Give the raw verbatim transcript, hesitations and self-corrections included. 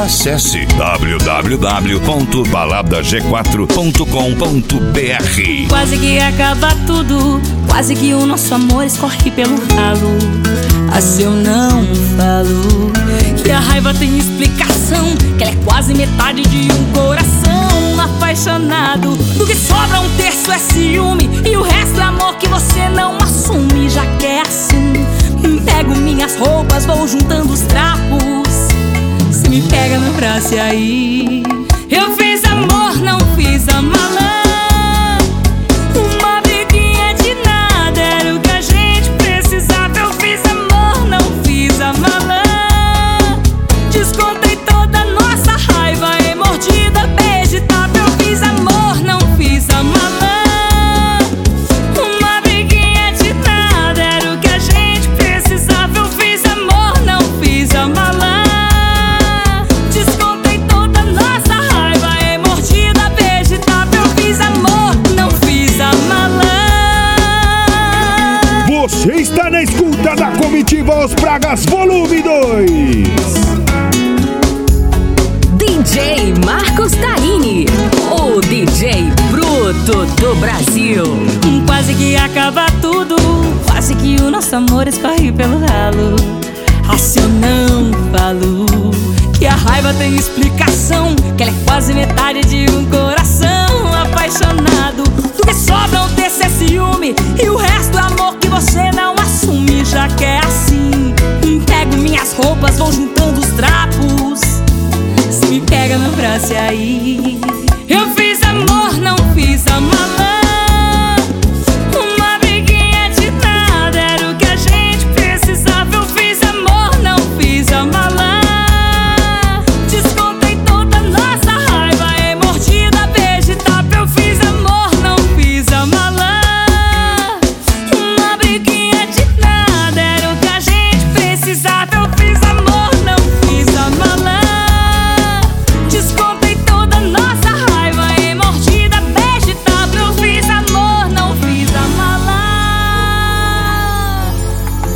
Acesse w w w ponto balada g quatro ponto com ponto b r. Quase que acaba tudo, quase que o nosso amor escorre pelo ralo. Assim eu não falo que a raiva tem explicação, que ela é quase metade de um coração apaixonado. Do que sobra um terço é ciúme e o resto é amor que você não assume. Já que é assim, pego minhas roupas, vou juntando os trapos. Se me pega no braço e aí eu fiz amor, não fiz a malandra. Uma briguinha de nada era o que a gente precisava. Eu fiz amor, não fiz a malandra. Descontei toda a nossa raiva em mordida, beijo e tapa. Eu fiz amor, não fiz a malandra. Uma briguinha de nada era o que a gente precisava. Eu fiz amor, não fiz a malandra. Você está na escuta da Comitiva Os Pragas Volume dois. D J Marcos Tarini, o D J bruto do Brasil. Quase que acaba tudo, quase que o nosso amor escorre pelo ralo. Assim eu não falo que a raiva tem explicação, que ela é quase metade de um coração apaixonado. Do que sobra um terço é ciúme e o resto é amor que você não assume. Já que é assim, pego minhas roupas, vou juntando os trapos. Se me pega no braço e aí